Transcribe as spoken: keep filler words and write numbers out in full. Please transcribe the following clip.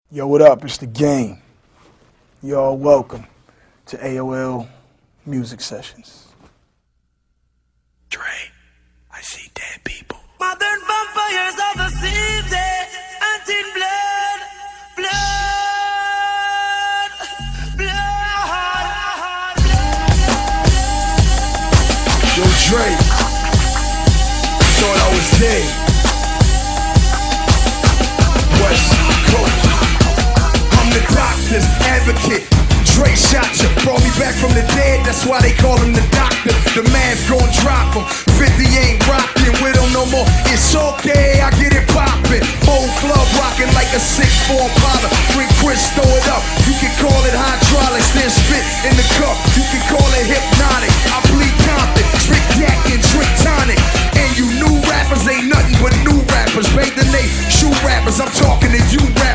Yo, what up? It's the game. Y'all welcome to A O L Music Sessions. Dre, I see dead people. Modern vampires of the city, hunting blood, blood, blood, blood. Yo, Dre, thought I was dead. West Coast. I'm the doctor's advocate. Dre shot you, brought me back from the dead, that's why they call him the doctor. The man's gon' drop him, fifty ain't rockin' with him no more. It's okay, I get it poppin'. Whole club rockin' like a six four Impala. Drink Chris, throw it up, you can call it hydraulics. Then spit in the cup, you can call it hypnotic. I bleed Compton, spit yak and drink tonic. And you new rappers ain't nothing but new rappers. Bathe the name, shoe rappers, I'm talking to you rappers.